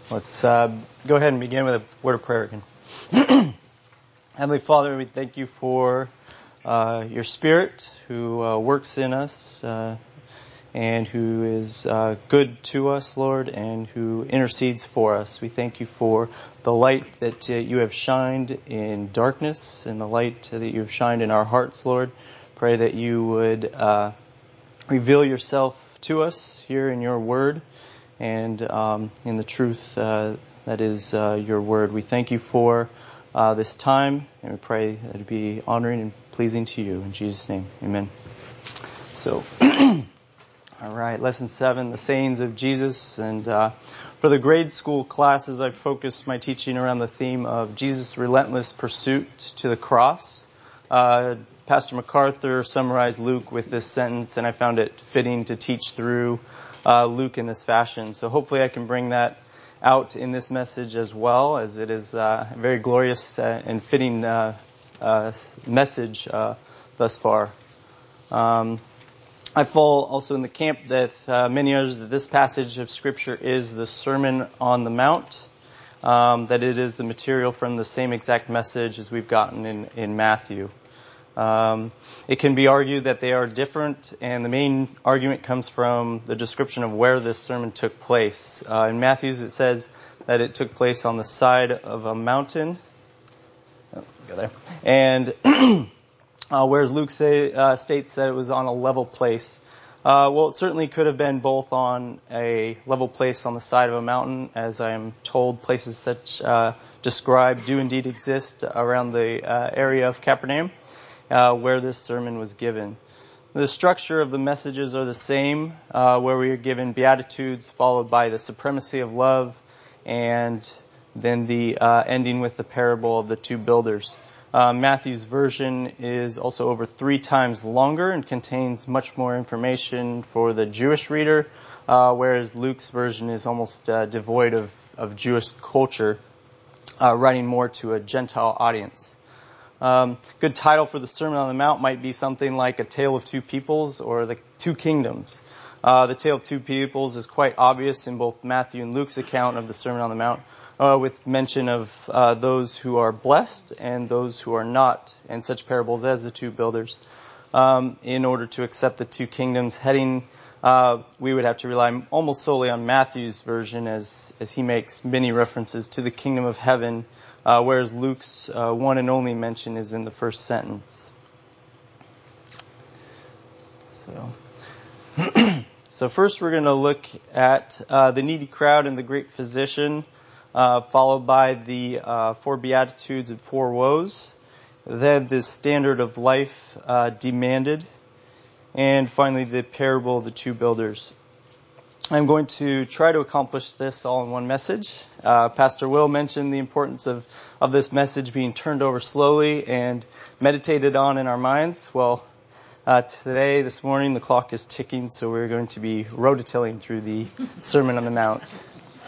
Let's go ahead and begin with a word of prayer again. Heavenly Father, we thank you for your Spirit who works in us and who is good to us, Lord, and who intercedes for us. We thank you for the light that you have shined in darkness and the light that you have shined in our hearts, Lord. Pray that you would reveal yourself to us here in your word and in the truth that is your word. We thank you for this time, and we pray that it be honoring and pleasing to you. In Jesus' name, amen. So, all right, Lesson 7, the sayings of Jesus. And for the grade school classes, I've focused my teaching around the theme of Jesus' relentless pursuit to the cross. Pastor MacArthur summarized Luke with this sentence, and I found it fitting to teach through Luke in this fashion. So hopefully I can bring that out in this message as well, as it is a very glorious and fitting message thus far. I fall also in the camp that many others that this passage of Scripture is the Sermon on the Mount, that it is the material from the same exact message as we've gotten in Matthew. It can be argued that they are different, and the main argument comes from the description of where this sermon took place. In Matthew's, it says that it took place on the side of a mountain. Oh, go there. And whereas Luke states that it was on a level place. Well, it certainly could have been both on a level place on the side of a mountain, as I am told places such described do indeed exist around the area of Capernaum, where this sermon was given. The structure of the messages are the same, where we are given Beatitudes followed by the supremacy of love, and then the ending with the parable of the two builders. Matthew's version is also over 3 times longer and contains much more information for the Jewish reader, whereas Luke's version is almost devoid of Jewish culture, writing more to a Gentile audience. Good title for the Sermon on the Mount might be something like A Tale of Two Peoples or The Two Kingdoms. The Tale of Two Peoples is quite obvious in both Matthew and Luke's account of the Sermon on the Mount, with mention of those who are blessed and those who are not, and such parables as the two builders. In order to accept the two kingdoms heading, we would have to rely almost solely on Matthew's version, as he makes many references to the kingdom of heaven, whereas Luke's one and only mention is in the first sentence. So first we're going to look at the needy crowd and the great physician, followed by the 4 Beatitudes and 4 woes, then the standard of life demanded, and finally the parable of the two builders. I'm going to try to accomplish this all in one message. Pastor Will mentioned the importance of this message being turned over slowly and meditated on in our minds. Well, this morning, the clock is ticking, so we're going to be rototilling through the Sermon on the Mount.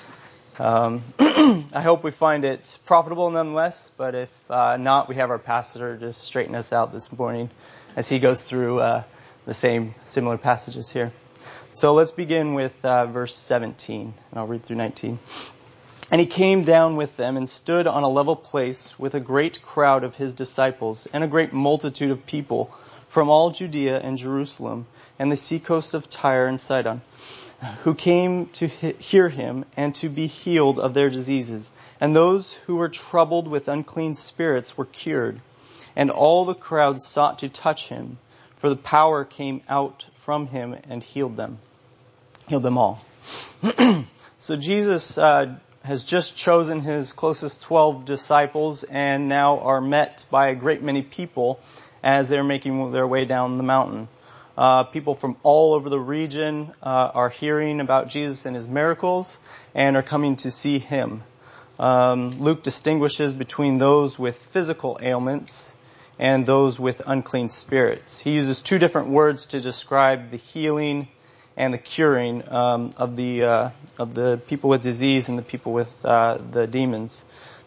I hope we find it profitable nonetheless, but if not, we have our pastor to straighten us out this morning as he goes through the similar passages here. So let's begin with verse 17, and I'll read through 19. And he came down with them and stood on a level place with a great crowd of his disciples and a great multitude of people from all Judea and Jerusalem and the seacoast of Tyre and Sidon, who came to hear him and to be healed of their diseases. And those who were troubled with unclean spirits were cured. And all the crowd sought to touch him, for the power came out from him and healed them all. So Jesus has just chosen his closest 12 disciples and now are met by a great many people as they're making their way down the mountain. People from all over the region are hearing about Jesus and his miracles and are coming to see him. Luke distinguishes between those with physical ailments and those with unclean spirits. He uses 2 different words to describe the healing and the curing of the people with disease and the people with the demons.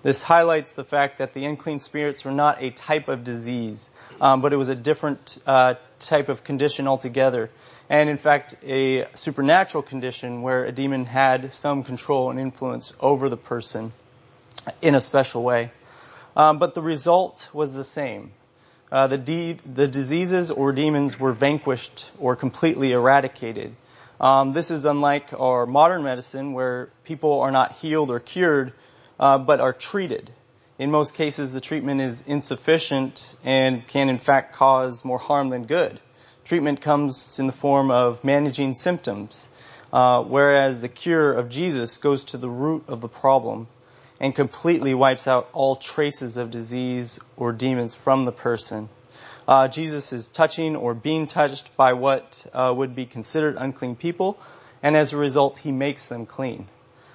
This highlights the fact that the unclean spirits were not a type of disease, but it was a different type of condition altogether. And in fact, a supernatural condition where a demon had some control and influence over the person in a special way. But the result was the same. The diseases or demons were vanquished or completely eradicated. This is unlike our modern medicine where people are not healed or cured, but are treated. In most cases, the treatment is insufficient and can in fact cause more harm than good. Treatment comes in the form of managing symptoms, whereas the cure of Jesus goes to the root of the problem and completely wipes out all traces of disease or demons from the person. Jesus is touching or being touched by what would be considered unclean people, and as a result, he makes them clean.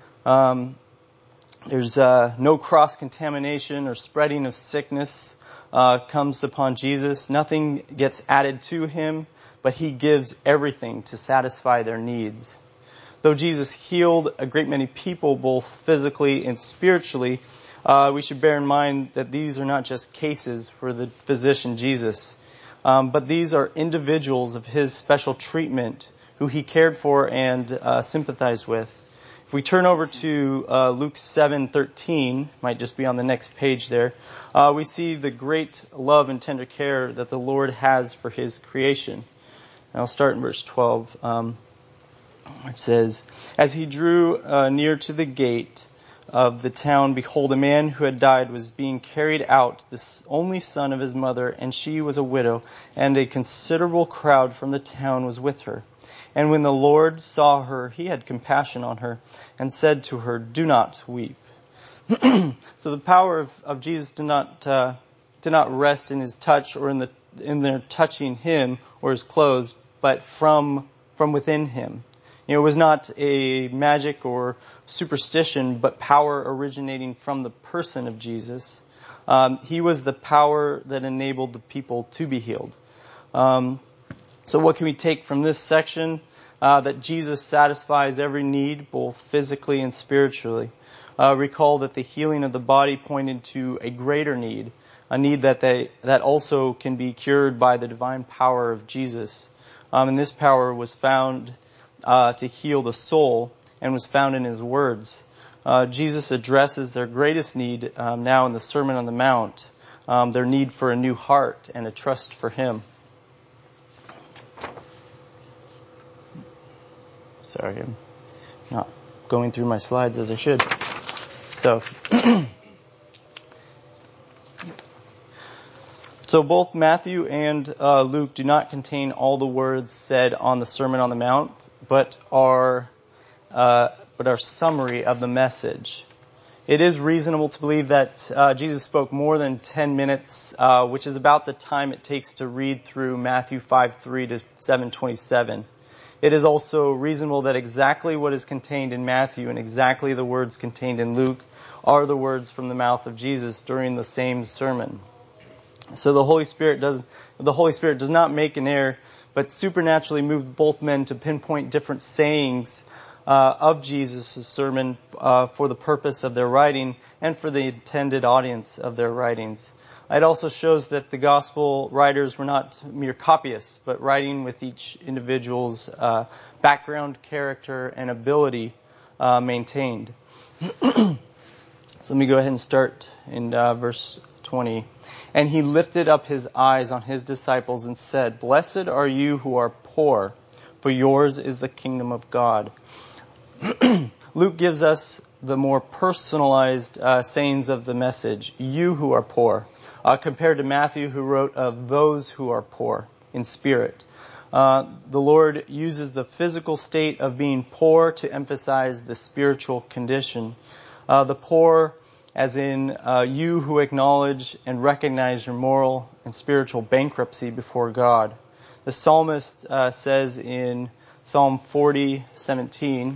There's no cross-contamination or spreading of sickness comes upon Jesus. Nothing gets added to him, but he gives everything to satisfy their needs. Though Jesus healed a great many people, both physically and spiritually, we should bear in mind that these are not just cases for the physician Jesus, but these are individuals of his special treatment who he cared for and sympathized with. If we turn over to Luke 7:13, might just be on the next page there, we see the great love and tender care that the Lord has for his creation. And I'll start in verse 12. It says, "As he drew near to the gate of the town, behold, a man who had died was being carried out, the only son of his mother, and she was a widow, and a considerable crowd from the town was with her. And when the Lord saw her, he had compassion on her, and said to her, 'Do not weep.'" So the power of Jesus did not rest in his touch or in their touching him or his clothes, but from within him. It was not a magic or superstition, but power originating from the person of Jesus. He was the power that enabled the people to be healed. So what can we take from this section? That Jesus satisfies every need, both physically and spiritually. Recall that the healing of the body pointed to a greater need, a need that also can be cured by the divine power of Jesus. And this power was found to heal the soul and was found in his words. Jesus addresses their greatest need now in the Sermon on the Mount, their need for a new heart and a trust for him. Sorry, I'm not going through my slides as I should. So both Matthew and Luke do not contain all the words said on the Sermon on the Mount, but are summary of the message. It is reasonable to believe that Jesus spoke more than 10 minutes, which is about the time it takes to read through Matthew 5:3 to 7:27. It is also reasonable that exactly what is contained in Matthew and exactly the words contained in Luke are the words from the mouth of Jesus during the same sermon. So the Holy Spirit does not make an error, but supernaturally moved both men to pinpoint different sayings of Jesus' sermon for the purpose of their writing and for the intended audience of their writings. It also shows that the gospel writers were not mere copyists, but writing with each individual's background, character, and ability maintained. So let me go ahead and start in verse 20. "And he lifted up his eyes on his disciples and said, 'Blessed are you who are poor, for yours is the kingdom of God.'" Luke gives us the more personalized sayings of the message, "you who are poor," compared to Matthew, who wrote of those who are poor in spirit. The Lord uses the physical state of being poor to emphasize the spiritual condition. The poor, as in you who acknowledge and recognize your moral and spiritual bankruptcy before God. The psalmist says in Psalm 40:17,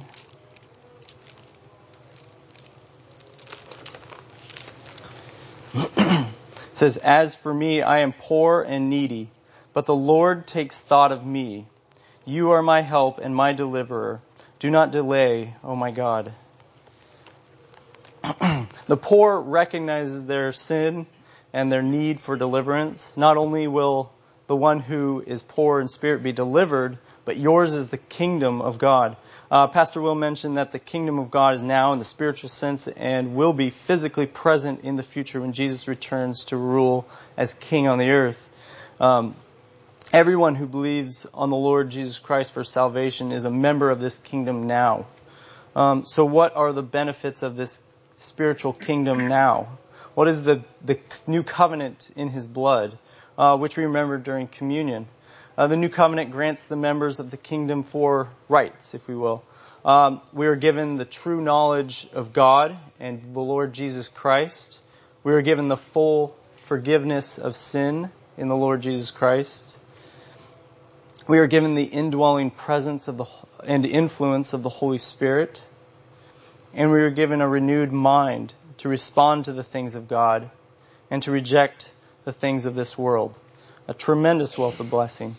says, "As for me, I am poor and needy, but the Lord takes thought of me. You are my help and my deliverer. Do not delay, O my God." The poor recognizes their sin and their need for deliverance. Not only will the one who is poor in spirit be delivered, but yours is the kingdom of God. Pastor Will mentioned that the kingdom of God is now in the spiritual sense and will be physically present in the future when Jesus returns to rule as king on the earth. Everyone who believes on the Lord Jesus Christ for salvation is a member of this kingdom now. So what are the benefits of this spiritual kingdom now? What is the new covenant in his blood, which we remember during communion? The new covenant grants the members of the kingdom four rights, if we will. We are given the true knowledge of God and the Lord Jesus Christ. We are given the full forgiveness of sin in the Lord Jesus Christ. We are given the indwelling presence of and influence of the Holy Spirit. And we are given a renewed mind to respond to the things of God and to reject the things of this world. A tremendous wealth of blessing.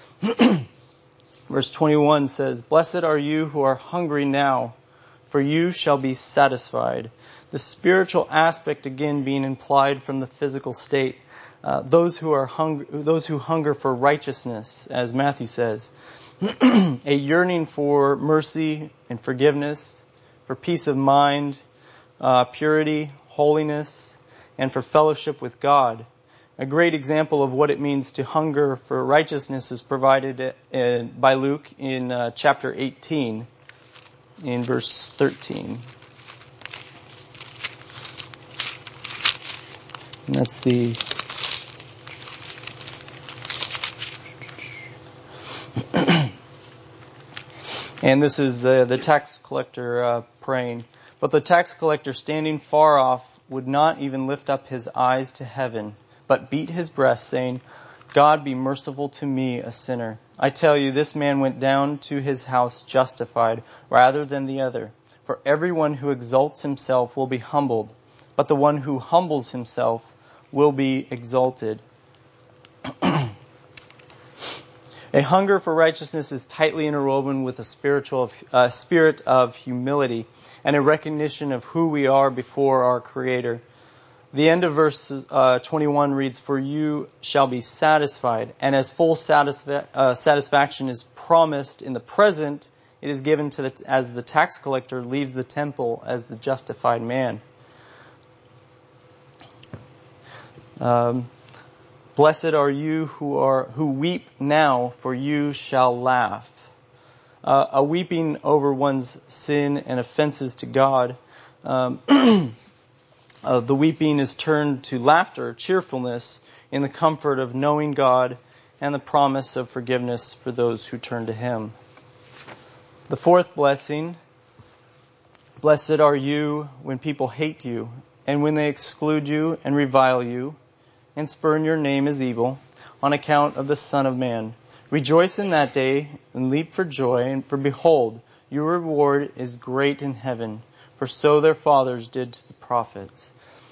Verse 21 says, "Blessed are you who are hungry now, for you shall be satisfied." The spiritual aspect again being implied from the physical state. Those who hunger for righteousness, as Matthew says, a yearning for mercy and forgiveness, for peace of mind, purity, holiness, and for fellowship with God. A great example of what it means to hunger for righteousness is provided by Luke in chapter 18, in verse 13. And that's the... And this is the tax collector praying. "But the tax collector, standing far off, would not even lift up his eyes to heaven, but beat his breast, saying, 'God, be merciful to me, a sinner.' I tell you, this man went down to his house justified rather than the other. For everyone who exalts himself will be humbled, but the one who humbles himself will be exalted." A hunger for righteousness is tightly interwoven with a spirit of humility and a recognition of who we are before our Creator. The end of verse 21 reads, "For you shall be satisfied." And as full satisfaction is promised in the present, it is given as the tax collector leaves the temple as the justified man. "Blessed are you who weep now, for you shall laugh." A weeping over one's sin and offenses to God. The weeping is turned to laughter, cheerfulness, in the comfort of knowing God and the promise of forgiveness for those who turn to Him. The fourth blessing, "Blessed are you when people hate you, and when they exclude you and revile you, and spurn your name as evil, on account of the Son of Man. Rejoice in that day, and leap for joy, for behold, your reward is great in heaven, for so their fathers did to the prophets."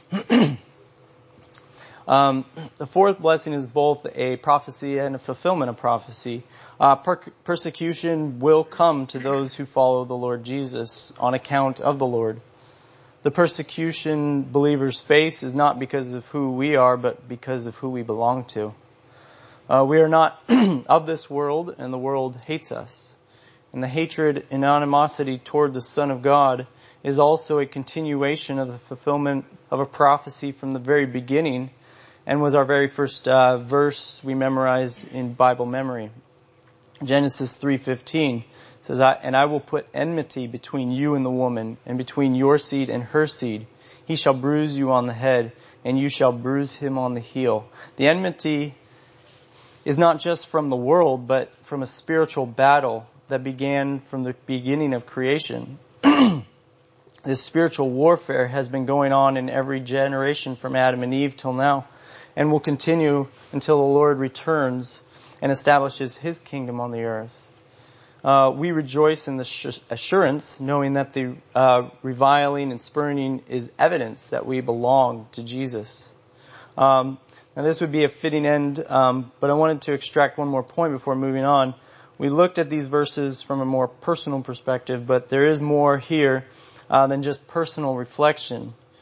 The fourth blessing is both a prophecy and a fulfillment of prophecy. Persecution will come to those who follow the Lord Jesus on account of the Lord. The persecution believers face is not because of who we are, but because of who we belong to. We are not of this world, and the world hates us. And the hatred and animosity toward the Son of God is also a continuation of the fulfillment of a prophecy from the very beginning, and was our very first verse we memorized in Bible memory. Genesis 3:15 says, "And I will put enmity between you and the woman, and between your seed and her seed. He shall bruise you on the head, and you shall bruise him on the heel." The enmity is not just from the world, but from a spiritual battle that began from the beginning of creation. This spiritual warfare has been going on in every generation from Adam and Eve till now, and will continue until the Lord returns and establishes His kingdom on the earth. We rejoice in the assurance, knowing that the reviling and spurning is evidence that we belong to Jesus. Now this would be a fitting end, but I wanted to extract one more point before moving on. We looked at these verses from a more personal perspective, but there is more here than just personal reflection.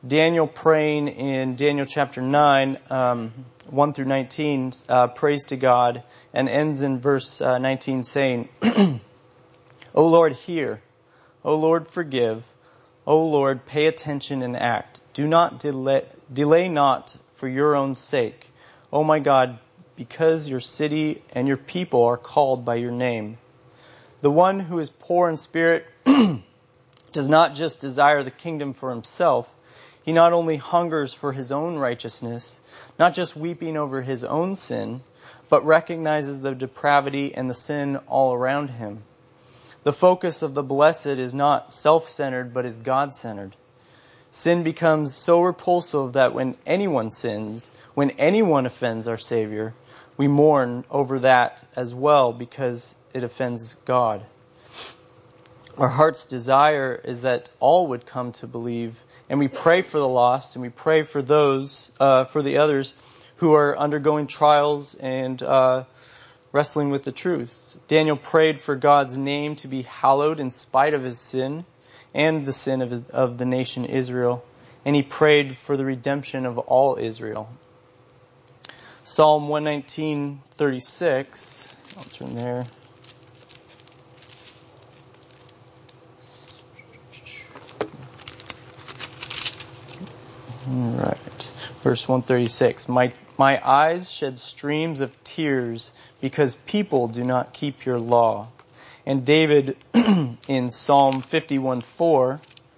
Daniel praying in Daniel chapter 9, 1 through 19, prays to God and ends in verse 19 saying, O Lord, hear. O Lord, forgive. O Lord, pay attention and act. Do not delay not for your own sake. O my God, because your city and your people are called by your name. The one who is poor in spirit does not just desire the kingdom for himself. He not only hungers for his own righteousness, not just weeping over his own sin, but recognizes the depravity and the sin all around him. The focus of the blessed is not self-centered, but is God-centered. Sin becomes so repulsive that when anyone sins, when anyone offends our Savior, we mourn over that as well because it offends God. Our heart's desire is that all would come to believe, and we pray for the lost, and we pray for those, for the others who are undergoing trials and wrestling with the truth. Daniel prayed for God's name to be hallowed in spite of his sin and the sin of the nation Israel, and he prayed for the redemption of all Israel. Psalm 119:36. I'll turn there. All right. Verse 136. My eyes shed streams of tears because people do not keep your law. And David in Psalm 51:4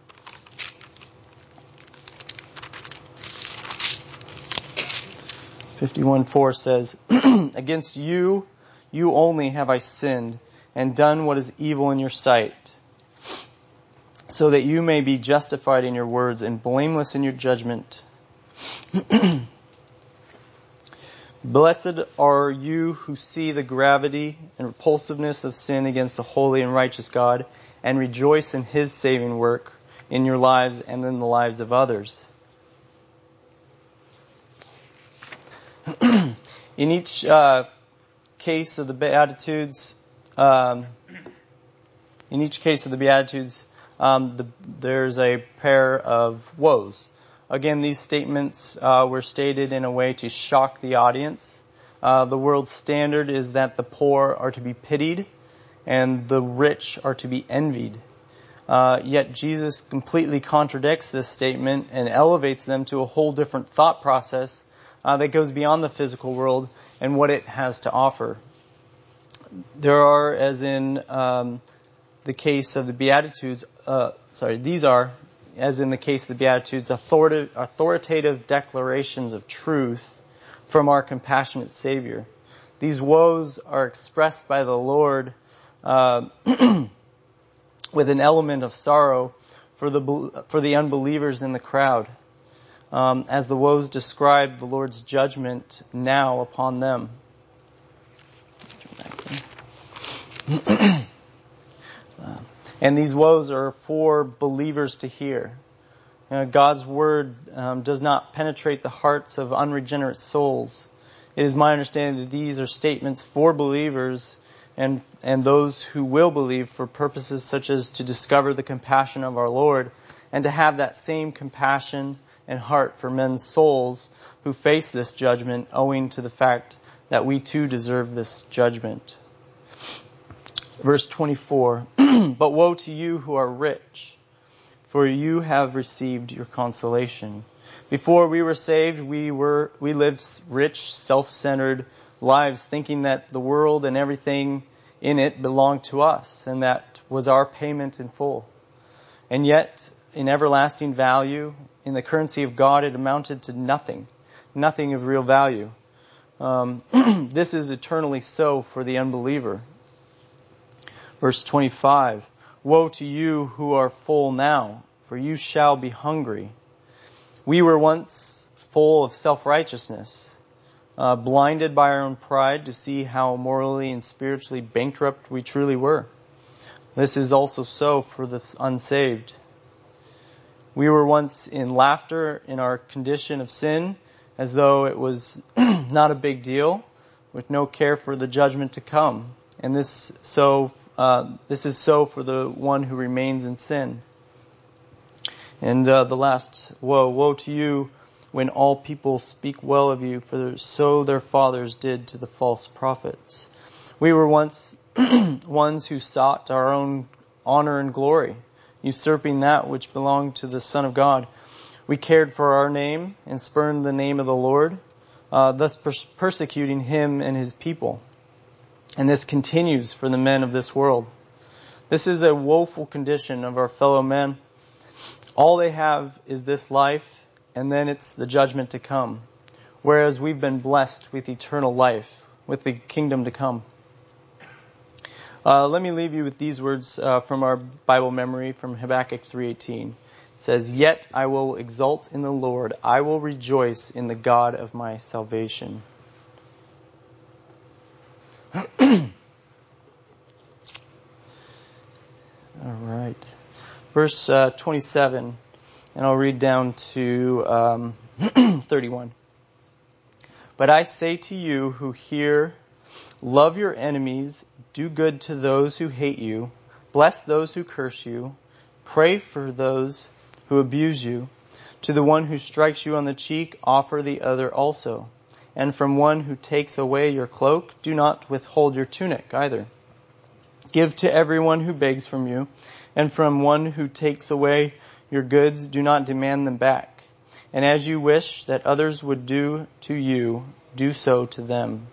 says, Against you only have I sinned and done what is evil in your sight, so that you may be justified in your words and blameless in your judgment. Blessed are you who see the gravity and repulsiveness of sin against a holy and righteous God and rejoice in his saving work in your lives and in the lives of others. In each case of the Beatitudes, there's a pair of woes. Again, these statements were stated in a way to shock the audience. The world's standard is that the poor are to be pitied and the rich are to be envied. Yet Jesus completely contradicts this statement and elevates them to a whole different thought process that goes beyond the physical world and what it has to offer. There are, as in the case of the Beatitudes, these are, as in the case of the Beatitudes, authoritative declarations of truth from our compassionate Savior. These woes are expressed by the Lord with an element of sorrow for the unbelievers in the crowd, as the woes describe the Lord's judgment now upon them. And these woes are for believers to hear. God's word does not penetrate the hearts of unregenerate souls. It is my understanding that these are statements for believers and those who will believe for purposes such as to discover the compassion of our Lord and to have that same compassion and heart for men's souls who face this judgment owing to the fact that we too deserve this judgment. Verse 24, But woe to you who are rich, for you have received your consolation. Before we were saved, we lived rich, self-centered lives, thinking that the world and everything in it belonged to us, and that was our payment in full. And yet, in everlasting value, in the currency of God, it amounted to nothing of real value. This is eternally so for the unbeliever. Verse 25, Woe to you who are full now, for you shall be hungry. We were once full of self-righteousness, blinded by our own pride to see how morally and spiritually bankrupt we truly were. This is also so for the unsaved. We were once in laughter in our condition of sin, as though it was not a big deal, with no care for the judgment to come. And this is so for the one who remains in sin. And the last woe. Woe to you when all people speak well of you, for so their fathers did to the false prophets. We were once ones who sought our own honor and glory, usurping that which belonged to the Son of God. We cared for our name and spurned the name of the Lord, thus persecuting him and his people. And this continues for the men of this world. This is a woeful condition of our fellow men. All they have is this life, and then it's the judgment to come, whereas we've been blessed with eternal life, with the kingdom to come. Let me leave you with these words from our Bible memory from Habakkuk 3:18. It says, "Yet I will exult in the Lord. I will rejoice in the God of my salvation." All right. Verse 27, and I'll read down to 31. "But I say to you who hear, love your enemies, do good to those who hate you, bless those who curse you, pray for those who abuse you. To the one who strikes you on the cheek, offer the other also. And from one who takes away your cloak, do not withhold your tunic either. Give to everyone who begs from you, and from one who takes away your goods, do not demand them back. And as you wish that others would do to you, do so to them."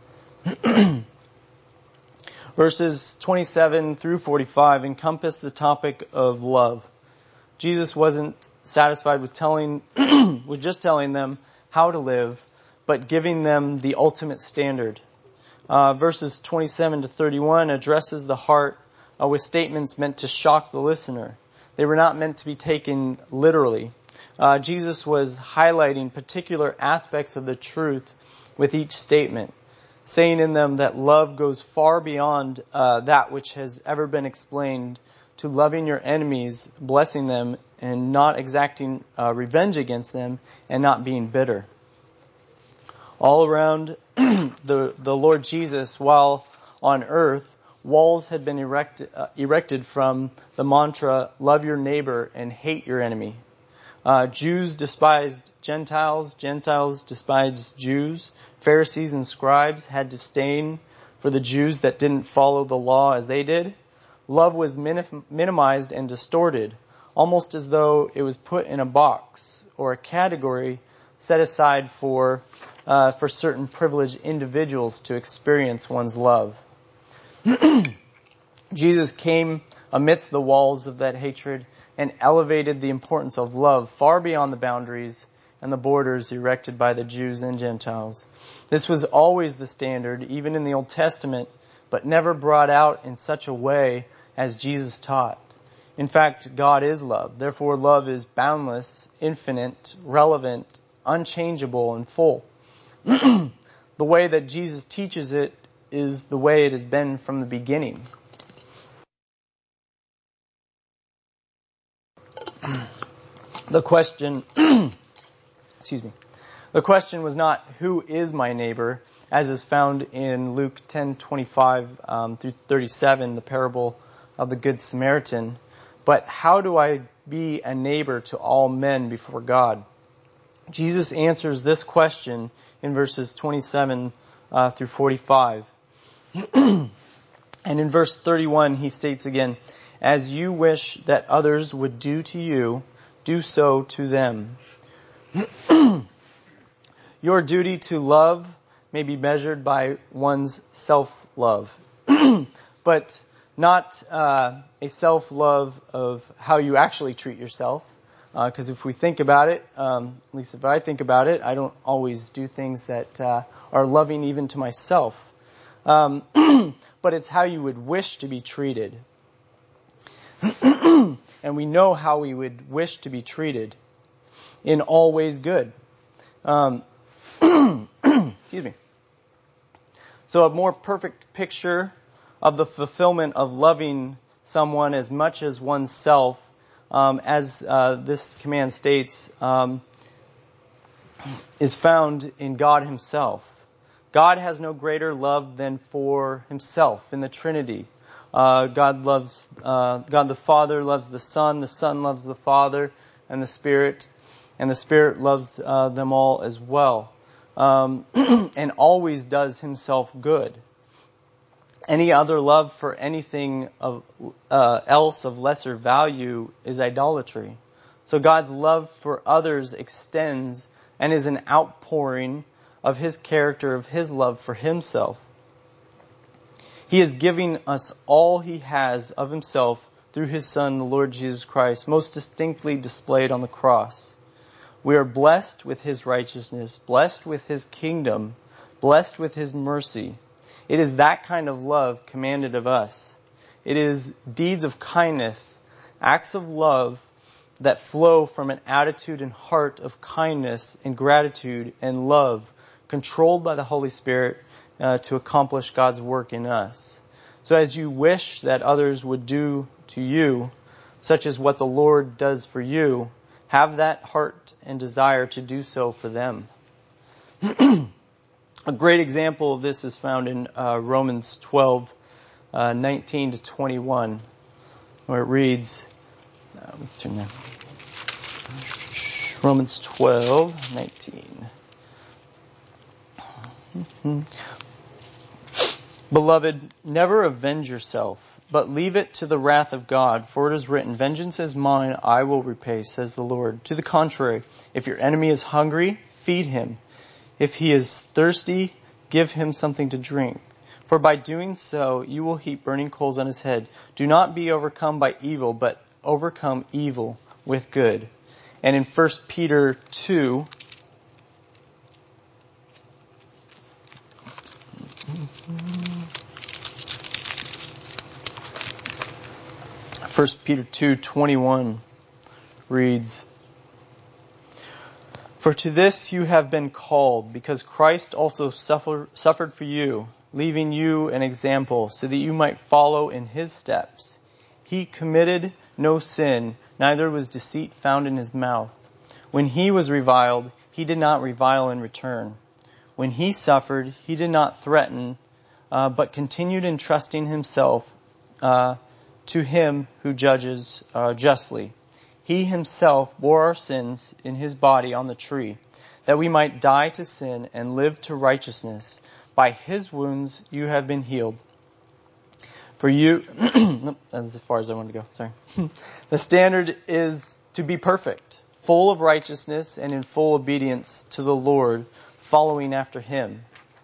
Verses 27 through 45 encompass the topic of love. Jesus wasn't satisfied with just telling them how to live, but giving them the ultimate standard. Verses 27 to 31 addresses the heart with statements meant to shock the listener. They were not meant to be taken literally. Jesus was highlighting particular aspects of the truth with each statement, saying in them that love goes far beyond that which has ever been explained, to loving your enemies, blessing them, and not exacting revenge against them, and not being bitter. All around the Lord Jesus, while on earth, walls had been erected from the mantra, love your neighbor and hate your enemy. Jews despised Gentiles, Gentiles despised Jews. Pharisees and scribes had disdain for the Jews that didn't follow the law as they did. Love was minimized and distorted, almost as though it was put in a box or a category set aside for certain privileged individuals to experience one's love. Jesus came amidst the walls of that hatred and elevated the importance of love far beyond the boundaries and the borders erected by the Jews and Gentiles. This was always the standard, even in the Old Testament, but never brought out in such a way as Jesus taught. In fact, God is love. Therefore, love is boundless, infinite, relevant, unchangeable, and full. The way that Jesus teaches it is the way it has been from the beginning. The question, the question was not who is my neighbor, as is found in Luke 10:25 through 37, the parable of the Good Samaritan, but how do I be a neighbor to all men before God? Jesus answers this question in verses 27 through 45. And in verse 31, he states again, "As you wish that others would do to you, do so to them." Your duty to love may be measured by one's self-love, but not a self-love of how you actually treat yourself. Because if we think about it, at least if I think about it, I don't always do things that are loving even to myself. But it's how you would wish to be treated. And we know how we would wish to be treated. In all ways good. Excuse me. So a more perfect picture of the fulfillment of loving someone as much as oneself, as this command states, is found in God Himself. God has no greater love than for Himself in the Trinity. God the Father loves the Son loves the Father, and the Spirit loves them all as well, and always does himself good. Any other love for anything else of lesser value is idolatry. So God's love for others extends and is an outpouring of his character, of his love for himself. He is giving us all he has of himself through his Son, the Lord Jesus Christ, most distinctly displayed on the cross. We are blessed with his righteousness, blessed with his kingdom, blessed with his mercy. It is that kind of love commanded of us. It is deeds of kindness, acts of love that flow from an attitude and heart of kindness and gratitude and love, controlled by the Holy Spirit to accomplish God's work in us. So as you wish that others would do to you, such as what the Lord does for you, have that heart and desire to do so for them. A great example of this is found in Romans 12, 19 to 21, where it reads, Romans 12, 19. Beloved, never avenge yourself, but leave it to the wrath of God, for it is written, vengeance is mine, I will repay, says the Lord. To the contrary, if your enemy is hungry, feed him. If he is thirsty, give him something to drink. For by doing so, you will heap burning coals on his head. Do not be overcome by evil, but overcome evil with good. And in 1 Peter 2, Peter 2:21 reads, For to this you have been called, because Christ also suffered for you, leaving you an example, so that you might follow in his steps. He committed no sin, neither was deceit found in his mouth. When he was reviled, he did not revile in return. When he suffered, he did not threaten, but continued entrusting himself to him who judges justly. He himself bore our sins in his body on the tree, that we might die to sin and live to righteousness. By his wounds you have been healed. For you, that's as far as I wanted to go, sorry. The standard is to be perfect, full of righteousness and in full obedience to the Lord, following after him.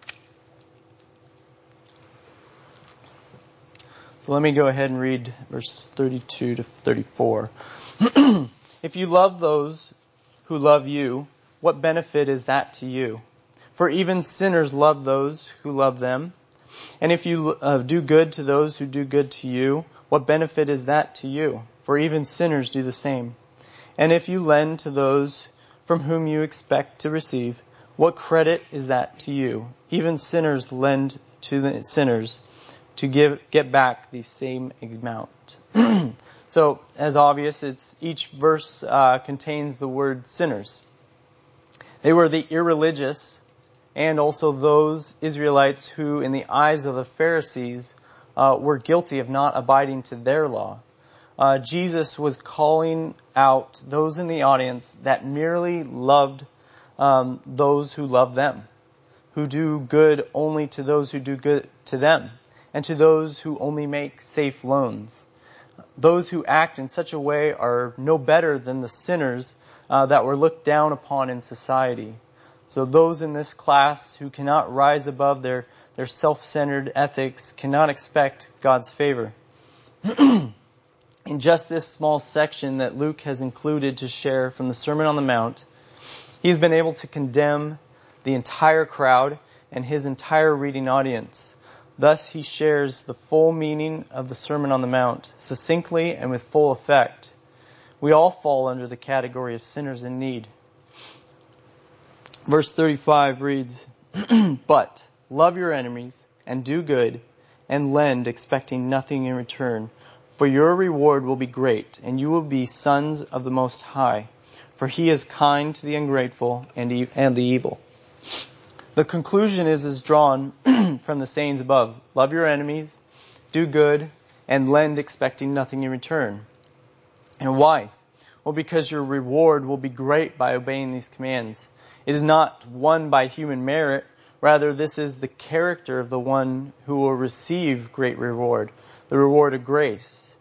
So let me go ahead and read verse 32 to 34. If you love those who love you, what benefit is that to you? For even sinners love those who love them. And if you do good to those who do good to you, what benefit is that to you? For even sinners do the same. And if you lend to those from whom you expect to receive, what credit is that to you? Even sinners lend to the sinners to get back the same amount. So, as obvious, each verse contains the word sinners. They were the irreligious and also those Israelites who, in the eyes of the Pharisees, were guilty of not abiding to their law. Jesus was calling out those in the audience that merely loved those who love them, who do good only to those who do good to them, and to those who only make safe loans. Those who act in such a way are no better than the sinners that were looked down upon in society. So those in this class who cannot rise above their self-centered ethics cannot expect God's favor. In just this small section that Luke has included to share from the Sermon on the Mount, he's been able to condemn the entire crowd and his entire reading audience. Thus, he shares the full meaning of the Sermon on the Mount, succinctly and with full effect. We all fall under the category of sinners in need. Verse 35 reads, But love your enemies, and do good, and lend, expecting nothing in return. For your reward will be great, and you will be sons of the Most High. For he is kind to the ungrateful and the evil. The conclusion is drawn from the sayings above. Love your enemies, do good, and lend expecting nothing in return. And why? Well, because your reward will be great by obeying these commands. It is not won by human merit. Rather, this is the character of the one who will receive great reward, the reward of grace.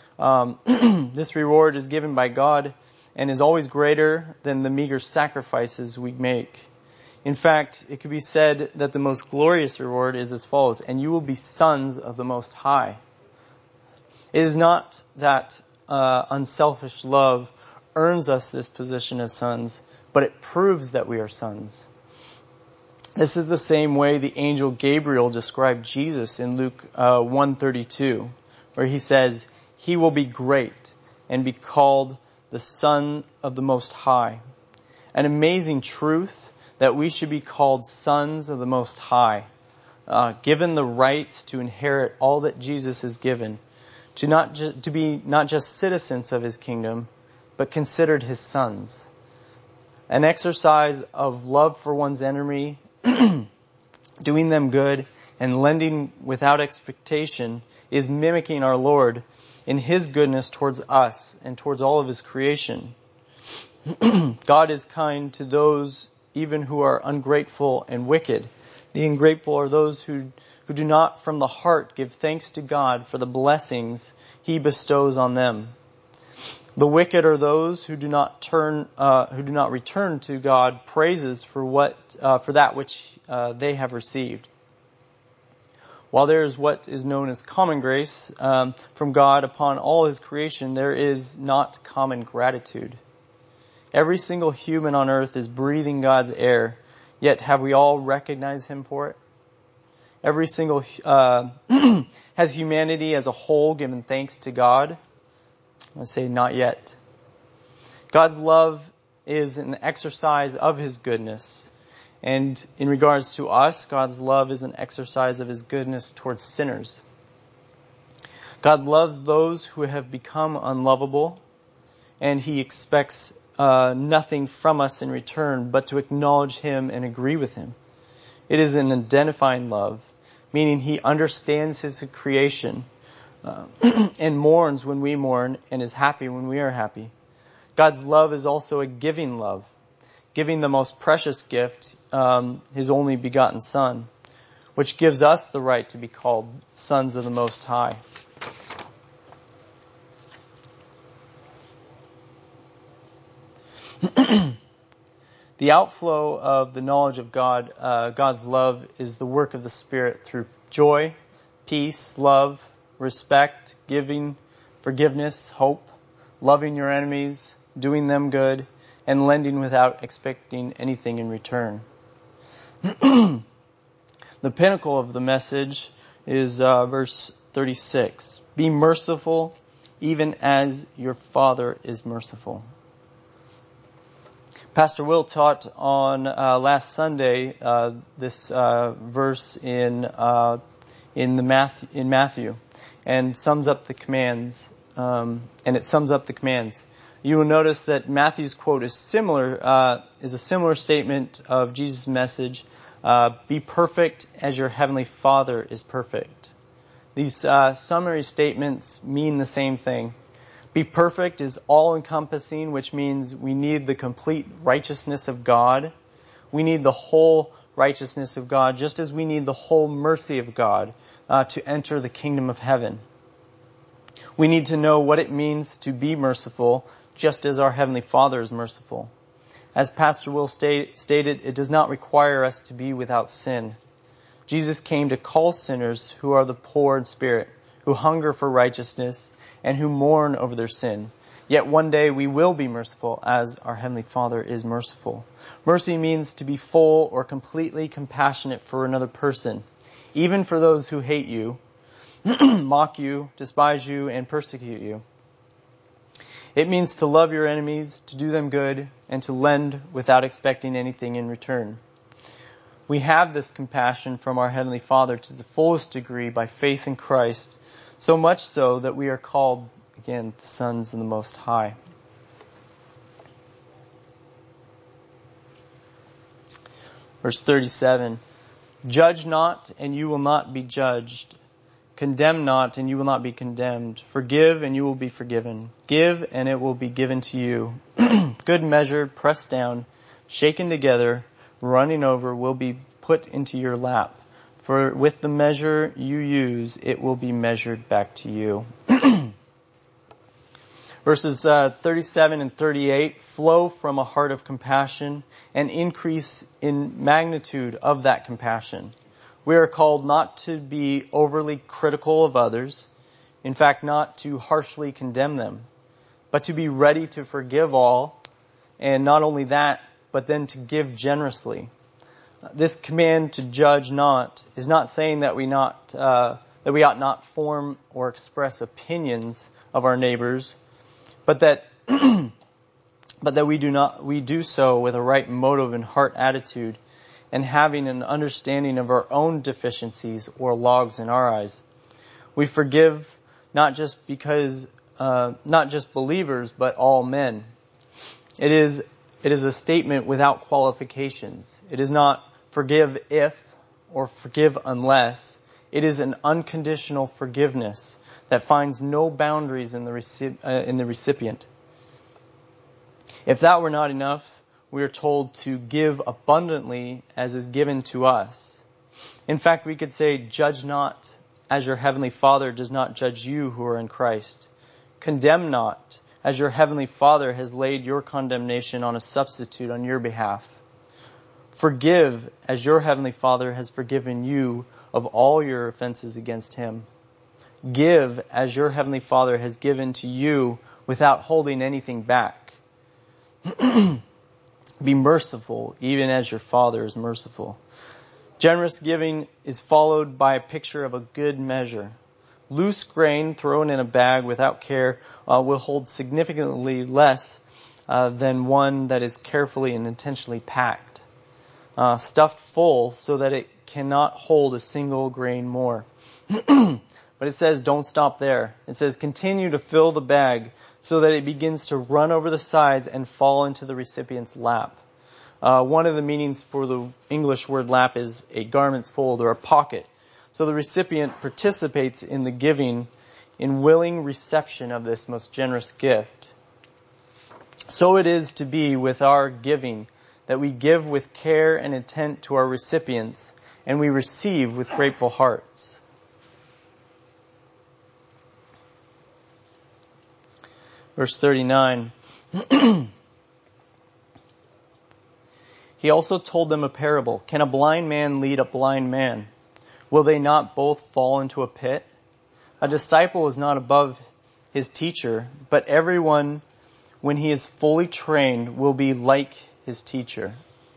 This reward is given by God and is always greater than the meager sacrifices we make. In fact, it could be said that the most glorious reward is as follows: and you will be sons of the Most High. It is not that unselfish love earns us this position as sons, but it proves that we are sons. This is the same way the angel Gabriel described Jesus in Luke 1:32, where he says, "He will be great and be called the Son of the Most High." An amazing truth that we should be called sons of the Most High, given the rights to inherit all that Jesus is given, to be not just citizens of his kingdom, but considered his sons. An exercise of love for one's enemy, doing them good, and lending without expectation is mimicking our Lord in his goodness towards us and towards all of his creation. God is kind to those even who are ungrateful and wicked. The ungrateful are those who do not from the heart give thanks to God for the blessings he bestows on them. The wicked are those who do not return to God praises for that which they have received. While there is what is known as common grace from God upon all his creation, there is not common gratitude. Every single human on earth is breathing God's air, yet have we all recognized him for it? Every single has humanity as a whole given thanks to God? I say not yet. God's love is an exercise of his goodness. And in regards to us, God's love is an exercise of his goodness towards sinners. God loves those who have become unlovable, and he expects nothing from us in return but to acknowledge him and agree with him. It is an identifying love, meaning he understands his creation and mourns when we mourn and is happy when we are happy. God's love is also a giving love, giving the most precious gift, his only begotten Son, which gives us the right to be called sons of the Most High. The outflow of the knowledge of God, God's love, is the work of the Spirit through joy, peace, love, respect, giving, forgiveness, hope, loving your enemies, doing them good, and lending without expecting anything in return. The pinnacle of the message is verse 36. Be merciful, even as your Father is merciful. Pastor Will taught on last Sunday this verse in Matthew, and sums up the commands. You will notice that Matthew's quote is a similar statement of Jesus' message. Be perfect as your heavenly Father is perfect. These summary statements mean the same thing. Be perfect is all-encompassing, which means we need the complete righteousness of God. We need the whole righteousness of God, just as we need the whole mercy of God to enter the kingdom of heaven. We need to know what it means to be merciful, just as our Heavenly Father is merciful. As Pastor Will stated, it does not require us to be without sin. Jesus came to call sinners who are the poor in spirit, who hunger for righteousness, and who mourn over their sin. Yet one day we will be merciful as our Heavenly Father is merciful. Mercy means to be full or completely compassionate for another person, even for those who hate you, mock you, despise you, and persecute you. It means to love your enemies, to do them good, and to lend without expecting anything in return. We have this compassion from our Heavenly Father to the fullest degree by faith in Christ, so much so that we are called, again, the sons of the Most High. Verse 37, Judge not, and you will not be judged. Condemn not, and you will not be condemned. Forgive, and you will be forgiven. Give, and it will be given to you. Good measure, pressed down, shaken together, running over, will be put into your lap. For with the measure you use, it will be measured back to you. Verses 37 and 38 flow from a heart of compassion and increase in magnitude of that compassion. We are called not to be overly critical of others, in fact, not to harshly condemn them, but to be ready to forgive all, and not only that, but then to give generously. This command to judge not is not saying that we ought not form or express opinions of our neighbors, but that we do so with a right motive and heart attitude, and having an understanding of our own deficiencies or logs in our eyes. We forgive not just believers, but all men. It is a statement without qualifications. It is not forgive if or forgive unless. It is an unconditional forgiveness that finds no boundaries in the recipient. If that were not enough, we are told to give abundantly as is given to us. In fact, we could say, judge not as your heavenly Father does not judge you who are in Christ. Condemn not as your heavenly Father has laid your condemnation on a substitute on your behalf. Forgive as your heavenly Father has forgiven you of all your offenses against him. Give as your heavenly Father has given to you without holding anything back. Be merciful, even as your Father is merciful. Generous giving is followed by a picture of a good measure. Loose grain thrown in a bag without care will hold significantly less than one that is carefully and intentionally packed, stuffed full so that it cannot hold a single grain more. But it says, don't stop there. It says, continue to fill the bag so that it begins to run over the sides and fall into the recipient's lap. One of the meanings for the English word lap is a garment's fold or a pocket. So the recipient participates in the giving in willing reception of this most generous gift. So it is to be with our giving, that we give with care and intent to our recipients, and we receive with grateful hearts. Verse 39. He also told them a parable. Can a blind man lead a blind man? Will they not both fall into a pit? A disciple is not above his teacher, but everyone, when he is fully trained, will be like his teacher.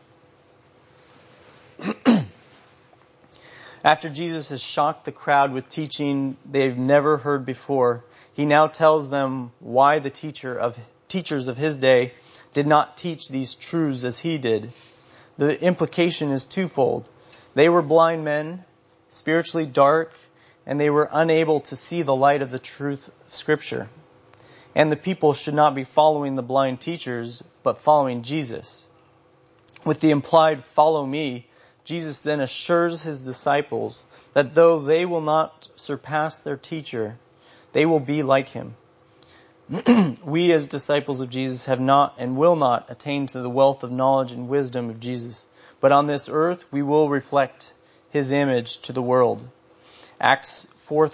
After Jesus has shocked the crowd with teaching they've never heard before, he now tells them why the teachers of his day did not teach these truths as he did. The implication is twofold. They were blind men, spiritually dark, and they were unable to see the light of the truth of Scripture. And the people should not be following the blind teachers, but following Jesus. With the implied follow me, Jesus then assures his disciples that though they will not surpass their teacher, they will be like him. We as disciples of Jesus have not and will not attain to the wealth of knowledge and wisdom of Jesus. But on this earth we will reflect his image to the world. Acts 4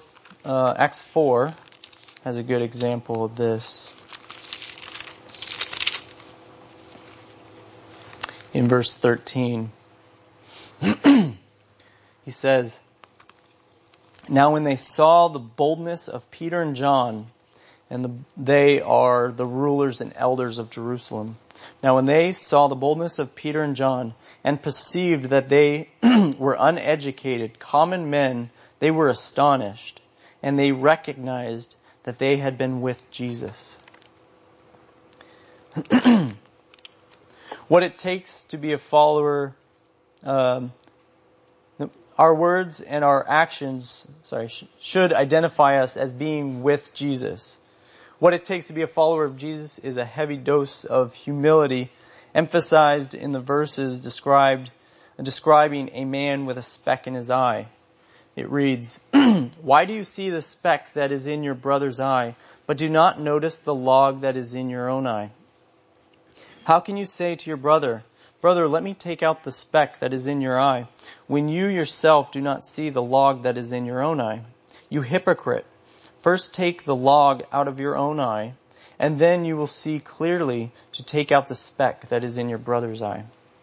has a good example of this. In verse 13, he says, now when they saw the boldness of Peter and John, and they are the rulers and elders of Jerusalem. Now when they saw the boldness of Peter and John and perceived that they were uneducated, common men, they were astonished, and they recognized that they had been with Jesus. What it takes to be a follower, our words and our actions, should identify us as being with Jesus. What it takes to be a follower of Jesus is a heavy dose of humility, emphasized in the verses describing a man with a speck in his eye. It reads, "Why do you see the speck that is in your brother's eye, but do not notice the log that is in your own eye? How can you say to your brother, 'Brother, let me take out the speck that is in your eye,' when you yourself do not see the log that is in your own eye? You hypocrite! First take the log out of your own eye, and then you will see clearly to take out the speck that is in your brother's eye."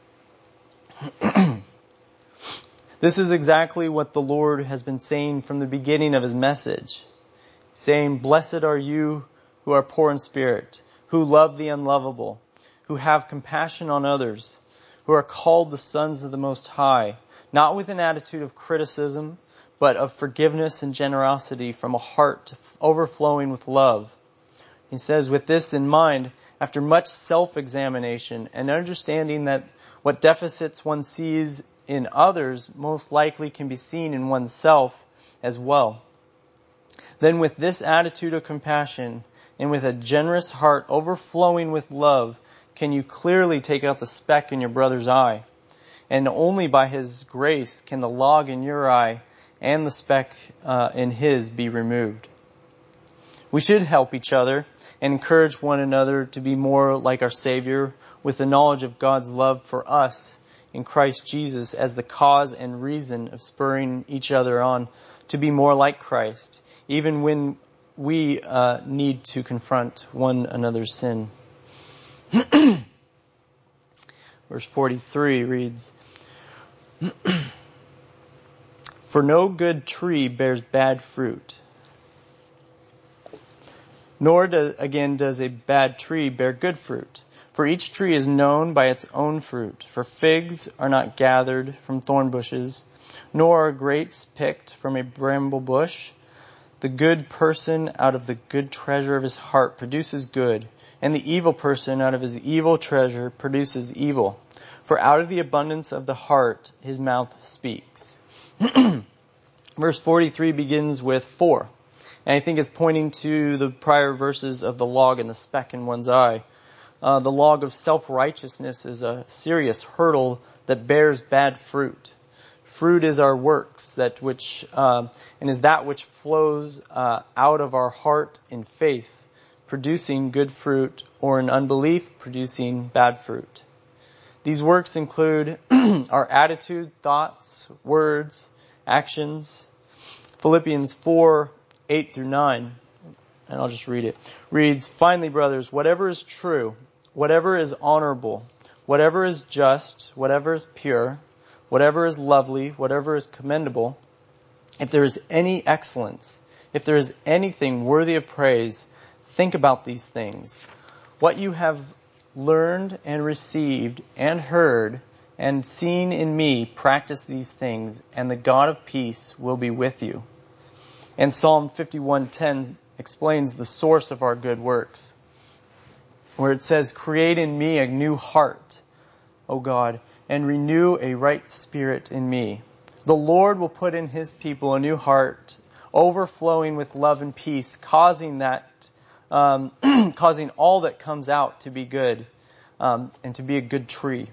This is exactly what the Lord has been saying from the beginning of his message, saying, "Blessed are you who are poor in spirit, who love the unlovable, who have compassion on others, who are called the sons of the Most High, not with an attitude of criticism, but of forgiveness and generosity from a heart overflowing with love." He says, with this in mind, after much self-examination and understanding that what deficits one sees in others most likely can be seen in oneself as well. Then with this attitude of compassion and with a generous heart overflowing with love, can you clearly take out the speck in your brother's eye. And only by his grace can the log in your eye and the speck in his be removed. We should help each other and encourage one another to be more like our Savior, with the knowledge of God's love for us in Christ Jesus as the cause and reason of spurring each other on to be more like Christ, even when we need to confront one another's sin. Verse 43 reads, "For no good tree bears bad fruit, nor does a bad tree bear good fruit. For each tree is known by its own fruit. For figs are not gathered from thorn bushes, nor are grapes picked from a bramble bush. The good person out of the good treasure of his heart produces good, and the evil person out of his evil treasure produces evil. For out of the abundance of the heart his mouth speaks." Verse 43 begins with "for." And I think it's pointing to the prior verses of the log and the speck in one's eye. The log of self-righteousness is a serious hurdle that bears bad fruit. Fruit is our works, and is that which flows out of our heart in faith, producing good fruit, or in unbelief, producing bad fruit. These works include our attitude, thoughts, words, actions. Philippians 4:8-9, and I'll just read it, reads, "Finally, brothers, whatever is true, whatever is honorable, whatever is just, whatever is pure, whatever is lovely, whatever is commendable, if there is any excellence, if there is anything worthy of praise, think about these things. What you have learned and received and heard and seen in me, practice these things, and the God of peace will be with you." And Psalm 51:10 explains the source of our good works, where it says, "Create in me a new heart, O God, and renew a right spirit in me." The Lord will put in his people a new heart, overflowing with love and peace, causing all that comes out to be good, and to be a good tree.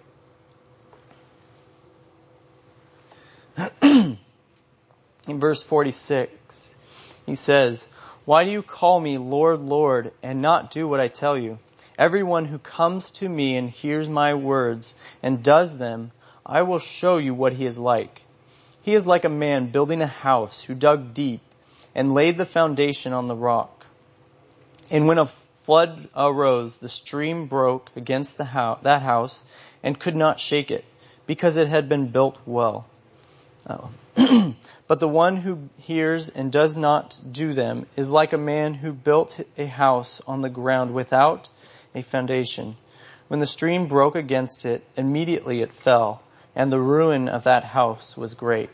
In verse 46, he says, "Why do you call me Lord, Lord, and not do what I tell you? Everyone who comes to me and hears my words and does them, I will show you what he is like. He is like a man building a house who dug deep and laid the foundation on the rock. And when a flood arose, the stream broke against that house and could not shake it, because it had been built well. But the one who hears and does not do them is like a man who built a house on the ground without a foundation. When the stream broke against it, immediately it fell, and the ruin of that house was great."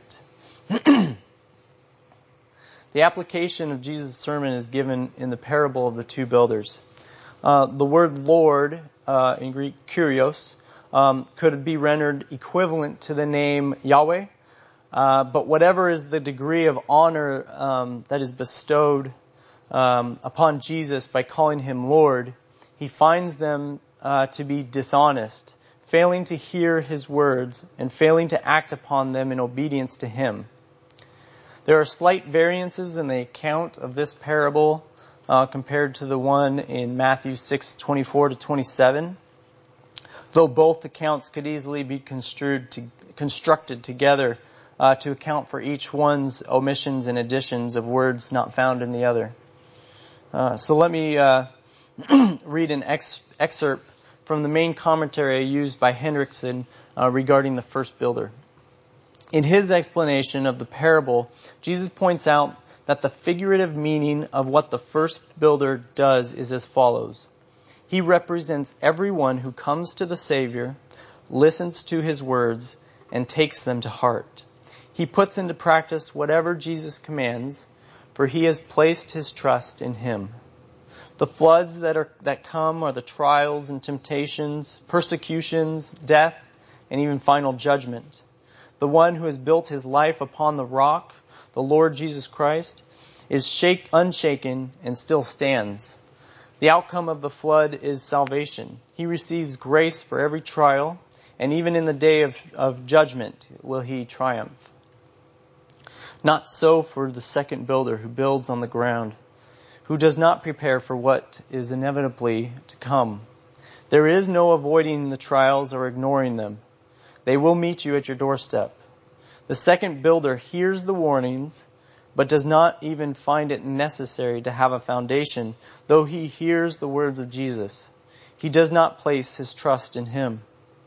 The application of Jesus' sermon is given in the parable of the two builders. The word Lord, in Greek, Kyrios, could be rendered equivalent to the name Yahweh. But whatever is the degree of honor that is bestowed upon Jesus by calling him Lord, he finds them to be dishonest, failing to hear his words and failing to act upon them in obedience to him. There are slight variances in the account of this parable compared to the one in Matthew 6:24 to 27, though both accounts could easily be constructed together to account for each one's omissions and additions of words not found in the other. So let me read an excerpt from the main commentary used by Hendrickson regarding the first builder. In his explanation of the parable, Jesus points out that the figurative meaning of what the first builder does is as follows. He represents everyone who comes to the Savior, listens to his words, and takes them to heart. He puts into practice whatever Jesus commands, for he has placed his trust in him. The floods that come are the trials and temptations, persecutions, death, and even final judgment. The one who has built his life upon the rock, the Lord Jesus Christ, is unshaken and still stands. The outcome of the flood is salvation. He receives grace for every trial, and even in the day of judgment will he triumph. Not so for the second builder who builds on the ground, who does not prepare for what is inevitably to come. There is no avoiding the trials or ignoring them. They will meet you at your doorstep. The second builder hears the warnings, but does not even find it necessary to have a foundation, though he hears the words of Jesus. He does not place his trust in him.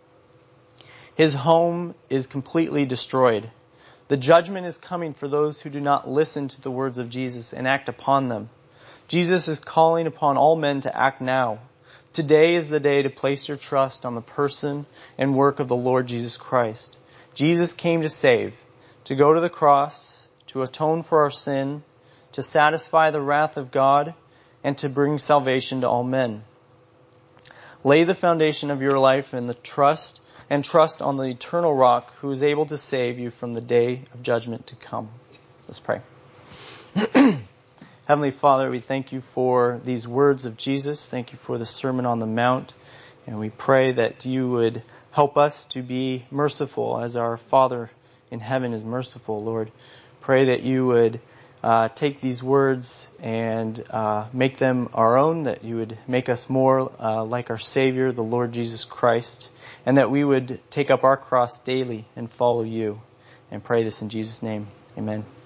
His home is completely destroyed. The judgment is coming for those who do not listen to the words of Jesus and act upon them. Jesus is calling upon all men to act now. Today is the day to place your trust on the person and work of the Lord Jesus Christ. Jesus came to save, to go to the cross, to atone for our sin, to satisfy the wrath of God, and to bring salvation to all men. Lay the foundation of your life in the trust on the eternal rock who is able to save you from the day of judgment to come. Let's pray. Heavenly Father, we thank you for these words of Jesus. Thank you for the Sermon on the Mount. And we pray that you would help us to be merciful as our Father in heaven is merciful, Lord. Pray that you would take these words and make them our own, that you would make us more like our Savior, the Lord Jesus Christ, and that we would take up our cross daily and follow you. And pray this in Jesus' name. Amen.